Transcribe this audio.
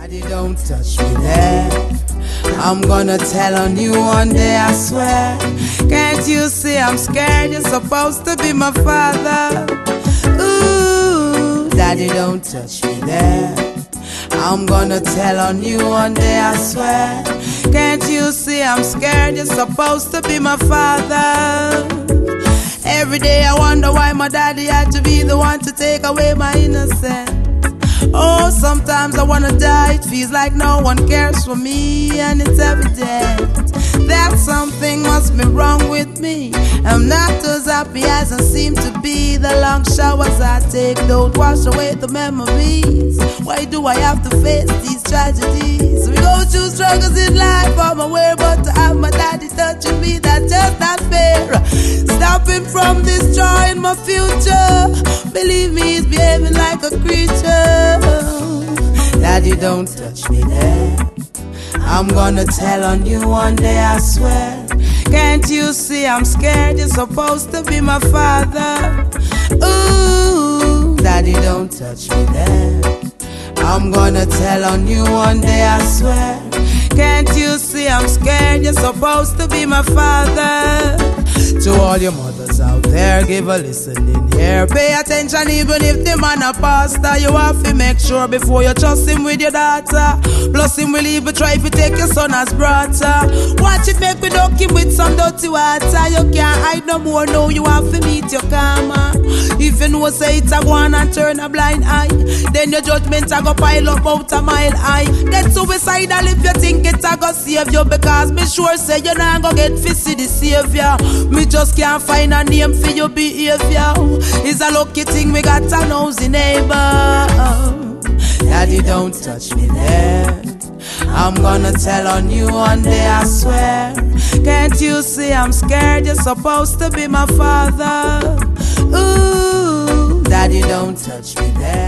Daddy, don't touch me there. I'm gonna tell on you one day, I swear. Can't you see I'm scared? You're supposed to be my father. Ooh, Daddy, don't touch me there. I'm gonna tell on you one day, I swear. Can't you see I'm scared? You're supposed to be my father. Every day I wonder why my daddy had to be the one to take away my innocence. Oh, sometimes I wanna die. It feels like no one cares for me, and it's evident that something must be wrong with me. I'm not as happy as I seem to be. The long showers I take don't wash away the memories. Why do I have to face these tragedies? We go through struggles in life, I'm aware, but to have my daddy touching me, that's just not fair. Stopping from destroying my future. Believe me, he's behaving like a creature. Daddy, don't touch me there. I'm gonna tell on you one day, I swear. Can't you see I'm scared? You're supposed to be my father. Ooh, Daddy, don't touch me there. I'm gonna tell on you one day, I swear. Can't you see I'm scared? You're supposed to be my father. To all your mothers out there, give a listening ear. Pay attention even if the man a pastor. You have to make sure before you trust him with your daughter. Plus him will even try to take your son as brother. Watch it, make me duck him with some dirty water. You can't hide no more, no, you have to meet your karma. If you know say it's a go on and turn a blind eye, then your judgment a go pile up out a mile high. Get suicidal if you think it's a go save you, because me sure say you not go get to see the savior. Me just can't find a name for your behavior. It's a lucky thing we got a nosy neighbor. Daddy, don't touch me there. I'm gonna tell on you one day, I swear. Can't you see I'm scared? You're supposed to be my father. Ooh, Daddy, don't touch me there.